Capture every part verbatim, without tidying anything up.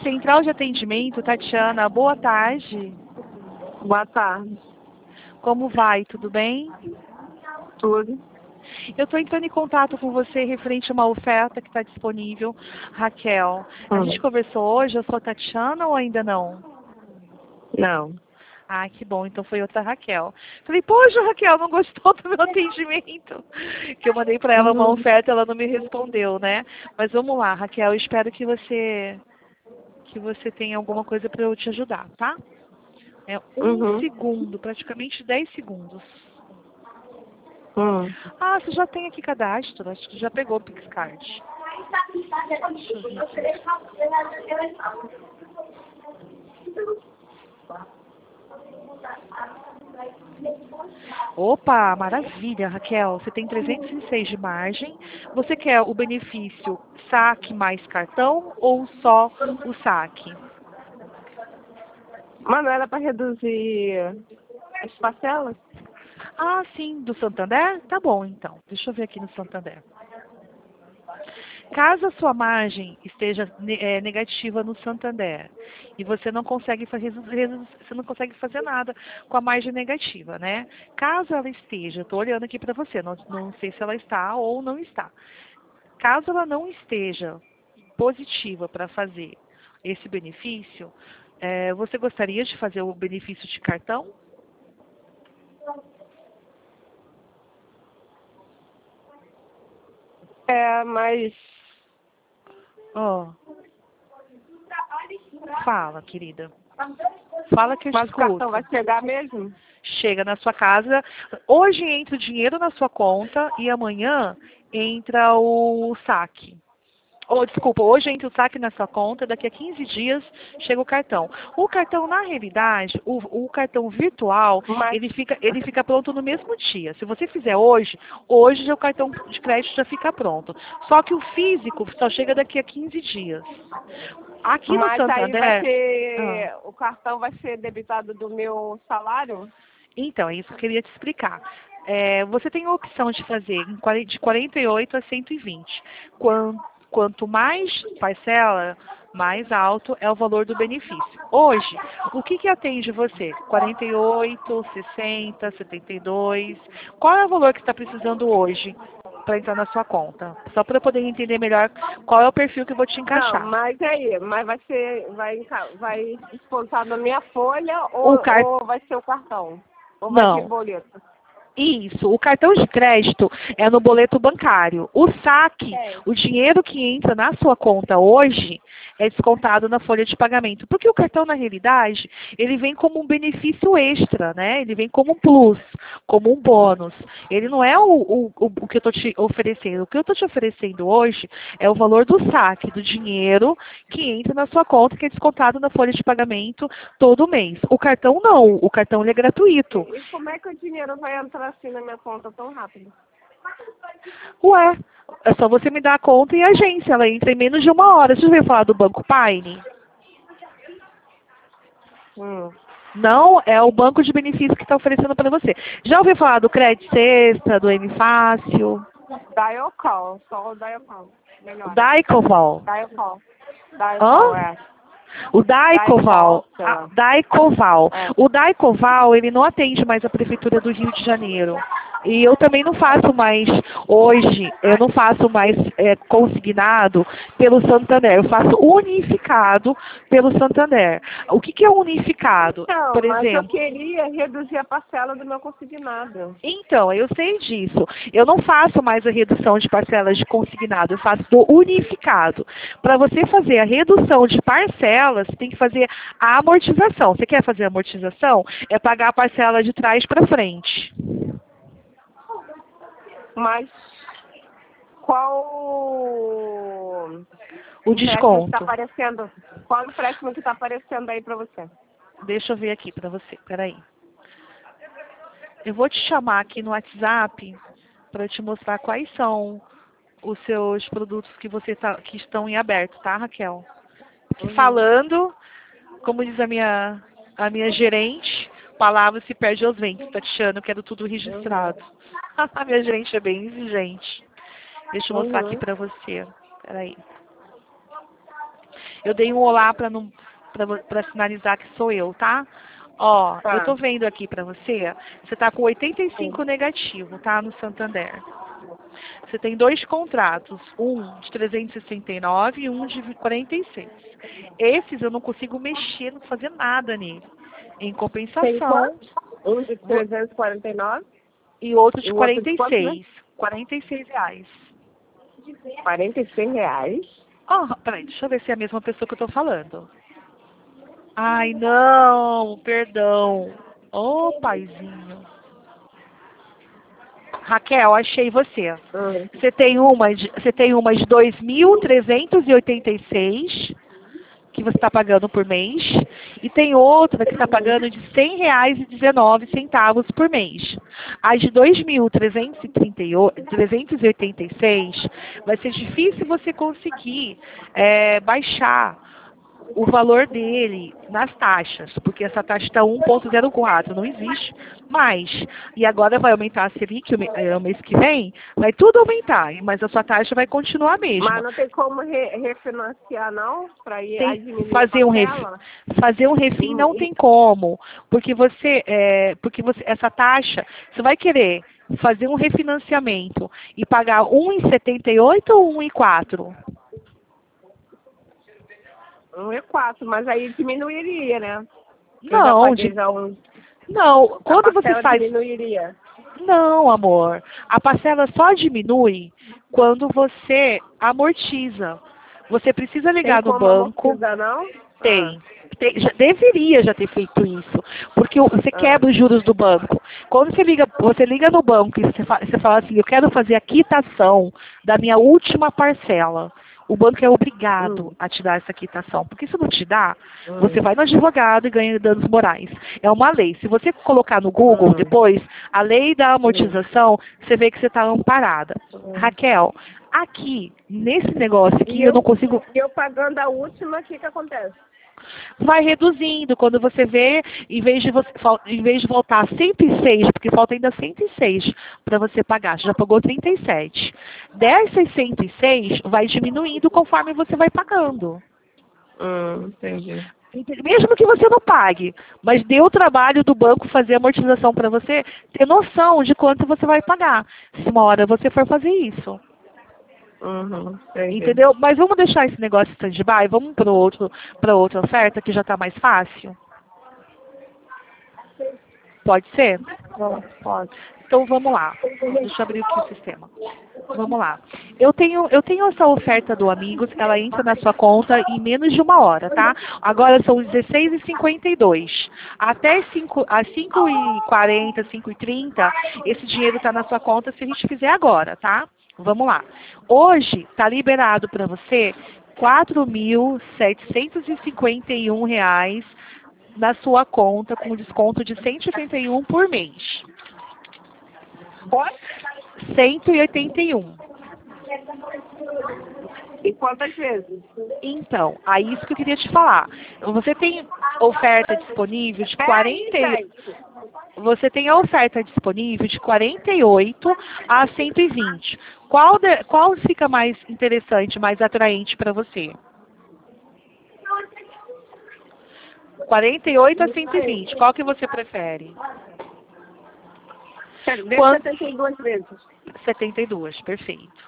Central de Atendimento, Tatiana, boa tarde. Boa tarde. Como vai? Tudo bem? Tudo. Eu estou entrando em contato com você referente a uma oferta que está disponível. Raquel, a Hum. gente conversou hoje, eu sou a Tatiana ou ainda não? Não. Ah, que bom, então foi outra Raquel. Falei, poxa, Raquel, não gostou do meu atendimento? Que eu mandei para ela uma Uhum. oferta, ela não me respondeu, né? Mas vamos lá, Raquel, eu espero que você que você tenha alguma coisa para eu te ajudar, tá? É um Uhum. segundo, praticamente dez segundos. Hum. Ah, você já tem aqui cadastro, acho que já pegou o PixCard. Deixa eu ver aqui. Opa, maravilha, Raquel. Você tem trezentos e seis de margem. Você quer o benefício saque mais cartão ou só o saque? Mas não era para reduzir as parcelas? Ah, sim, do Santander? Tá bom, então. Deixa eu ver aqui no Santander. Caso a sua margem esteja é, negativa no Santander e você não consegue fazer, você não consegue fazer nada com a margem negativa, né? Caso ela esteja, estou olhando aqui para você, não, não sei se ela está ou não está. Caso ela não esteja positiva para fazer esse benefício, é, você gostaria de fazer o benefício de cartão? É, mas Oh. Fala, querida. Fala que eu mas o cartão escuto. vai chegar mesmo? Chega na sua casa. Hoje entra o dinheiro na sua conta e amanhã entra o saque. Ou, desculpa, hoje entra o saque na sua conta, daqui a quinze dias chega o cartão. O cartão, na realidade, o, o cartão virtual, Mas, ele fica, ele fica pronto no mesmo dia. Se você fizer hoje, hoje já o cartão de crédito já fica pronto. Só que o físico só chega daqui a quinze dias. Aqui no mas aí vai Santander... Ah. ser. O cartão vai ser debitado do meu salário? Então, é isso que eu queria te explicar. É, você tem a opção de fazer em quaren- de quarenta e oito a cento e vinte. Quan- Quanto mais parcela, mais alto é o valor do benefício. Hoje, o que, que atende você? quarenta e oito, sessenta, setenta e dois. Qual é o valor que está precisando hoje para entrar na sua conta? Só para eu poder entender melhor qual é o perfil que eu vou te Não, encaixar. mas aí, mas vai ser. Vai, enca- vai descontar na minha folha O ou, car... ou vai ser o cartão? Ou vai vir Não. boleto? Isso, o cartão de crédito é no boleto bancário. O saque, É. o dinheiro que entra na sua conta hoje é descontado na folha de pagamento. Porque o cartão, na realidade, ele vem como um benefício extra, né? Ele vem como um plus, como um bônus. Ele não é o, o, o o que eu estou te oferecendo. O que eu estou te oferecendo hoje é o valor do saque, do dinheiro que entra na sua conta, que é descontado na folha de pagamento todo mês. O cartão não, o cartão ele é gratuito. E como é que o dinheiro vai entrar assim na minha conta tão rápido? Ué, é só você me dar a conta e a agência. Ela entra em menos de uma hora. Você já ouviu falar do Banco Paine? Hum. Não, é o banco de benefícios que está oferecendo para você. Já ouviu falar do Crédito Sexta, do M Fácil? Dial call, só o dial call. O Melhor. Daicoval? Dial call. Dial call, Hã? é. O Dial call, Daicoval, sei a- lá. Daicoval. É. O Daicoval, ele não atende mais a Prefeitura do Rio de Janeiro. E eu também não faço mais, hoje, eu não faço mais é, consignado pelo Santander. Eu faço unificado pelo Santander. O que, que é unificado? Não, Por mas eu exemplo, queria reduzir a parcela do meu consignado. então, eu sei disso. Eu não faço mais a redução de parcelas de consignado, eu faço do unificado. Para você fazer a redução de parcelas, você tem que fazer a amortização. Você quer fazer a amortização? É pagar a parcela de trás para frente. Mas qual O empréstimo que está desconto. aparecendo? Qual empréstimo que está aparecendo aí para você? Deixa eu ver aqui para você. Peraí. Eu vou te chamar aqui no WhatsApp para te mostrar quais são os seus produtos que você tá, que estão em aberto, tá, Raquel? Que Uhum. falando, como diz a minha, a minha gerente, palavra se perde aos ventos, Tatiana, eu quero tudo Uhum. registrado. A minha gerente é bem exigente. Deixa eu mostrar aqui Uhum. pra você. Peraí. Eu dei um olá para não para sinalizar que sou eu, tá? Ó, Tá. eu tô vendo aqui pra você, você tá com oitenta e cinco negativo, tá? No Santander. Você tem dois contratos, um de trezentos e sessenta e nove e um de quarenta e seis. Esses eu não consigo mexer, não fazer nada nele. Em Tem compensação, quantos? Um de trezentos e quarenta e nove e outro de e o outro de quanto, né? quarenta e seis. quarenta e seis reais. quarenta e seis reais. Ah, peraí, deixa eu ver se é a mesma pessoa que eu tô falando. Ai, não, perdão. Ô, paizinho. Raquel, achei você. Hum. Você tem uma de, você tem uma de dois mil trezentos e oitenta e seis que você está pagando por mês e tem outra que está pagando de cem reais e dezenove centavos por mês. A de dois mil trezentos e oitenta e seis vai ser difícil você conseguir é, baixar o valor dele nas taxas, porque essa taxa está um ponto zero quatro, não existe mais. E agora vai aumentar a Selic o me- é, o mês que vem, vai tudo aumentar, mas a sua taxa vai continuar a mesma. Mas não tem como re refinanciar, não? Para ir a Tem diminuir fazer a um ref, parcela? fazer um refim não tem como, porque você é, porque você essa taxa, você vai querer fazer um refinanciamento e pagar um e setenta e oito ou um e quatro? Um e quatro, mas aí diminuiria, né? Eu já Não, paguei de, já um. não, A quando você parcela faz. diminuiria. Não, amor. A parcela só diminui quando você amortiza. Você precisa Tem ligar no como banco. amortizar, não? Ah, Tem. Tem- já deveria já ter feito isso. Porque o- você ah. quebra os juros do banco. Quando você liga, você liga no banco e você, fa- você fala assim, eu quero fazer a quitação da minha última parcela. O banco é obrigado Hum, a te dar essa quitação. Porque se não te dá, você hum, vai no advogado e ganha danos morais. É uma lei. Se você colocar no Google hum, depois, a lei da hum, amortização, você vê que você está amparada. hum. Raquel, aqui, nesse negócio aqui, E eu não eu, consigo. e eu pagando a última, o que que acontece? Vai reduzindo. Quando você vê, em vez de, você, fal- em vez de voltar a cento e seis, porque falta ainda cento e seis para você pagar, você já pagou trinta e sete. Dessas cento e seis, vai diminuindo conforme você vai pagando. Hum, entendi. Ente- Mesmo que você não pague, mas dê o trabalho do banco fazer a amortização para você, ter noção de quanto você vai pagar, se uma hora você for fazer isso. Uhum, entendi. Entendeu? Mas vamos deixar esse negócio stand-by, vamos para outro, para outra oferta que já está mais fácil? Pode ser? Bom, pode. Então vamos lá. Deixa eu abrir aqui o sistema. Vamos lá. Eu tenho, eu tenho essa oferta do Amigos, ela entra na sua conta em menos de uma hora, tá? Agora são dezesseis e cinquenta e dois. Até cinco, às cinco e quarenta, cinco e trinta, esse dinheiro está na sua conta se a gente fizer agora, tá? Vamos lá. Hoje está liberado para você quatro mil setecentos e cinquenta e um reais na sua conta com desconto de cento e oitenta e um por mês. Pode? cento e oitenta e um. E quantas vezes? Então, aí isso que eu queria te falar. Você tem oferta disponível de Peraí, quarenta e- gente. você tem a oferta disponível de quarenta e oito a cento e vinte. Qual de- qual fica mais interessante, mais atraente para você? quarenta e oito a cento e vinte. Qual que você prefere? Quero ver Quanto? setenta e duas vezes. setenta e dois, perfeito.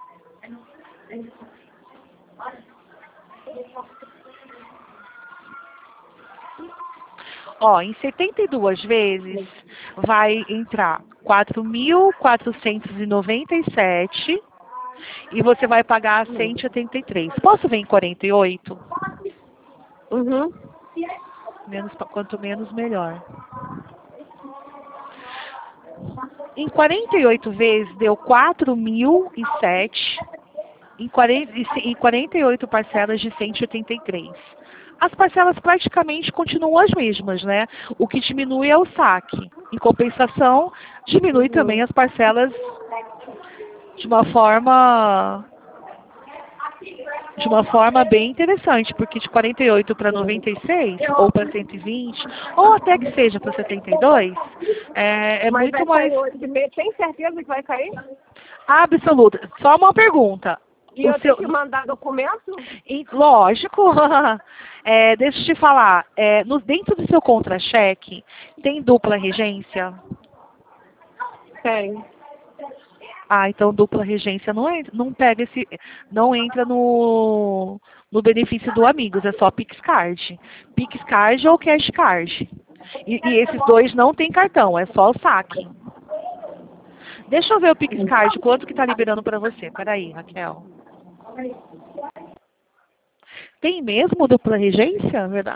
Ó, em setenta e duas vezes vai entrar quatro mil quatrocentos e noventa e sete e você vai pagar cento e oitenta e três. Posso ver em quarenta e oito? Uhum. Menos, quanto menos, melhor. Em quarenta e oito vezes deu quatro mil e sete em quarenta, e se- em quarenta e oito parcelas de cento e oitenta e três. As parcelas praticamente continuam as mesmas, né? O que diminui é o saque. Em compensação, diminui também as parcelas de uma forma de uma forma bem interessante, porque de quarenta e oito para noventa e seis, ou para cento e vinte, ou até que seja para setenta e dois, é, é Mas muito vai mais cair hoje mesmo. Tem certeza que vai cair? absoluta. Só uma pergunta. E O eu seu- tenho que mandar documento? E, lógico. É, deixa eu te falar. É, no, dentro do seu contra-cheque, tem dupla regência? Tem. Ah, então dupla regência não, entra, não pega esse, não entra no, no benefício do Amigos, é só PixCard. PixCard ou Cash Card. E, e esses dois não tem cartão, é só o saque. Deixa eu ver o PixCard, quanto que tá liberando para você. Peraí, Raquel. Tem mesmo dupla regência? Verdade?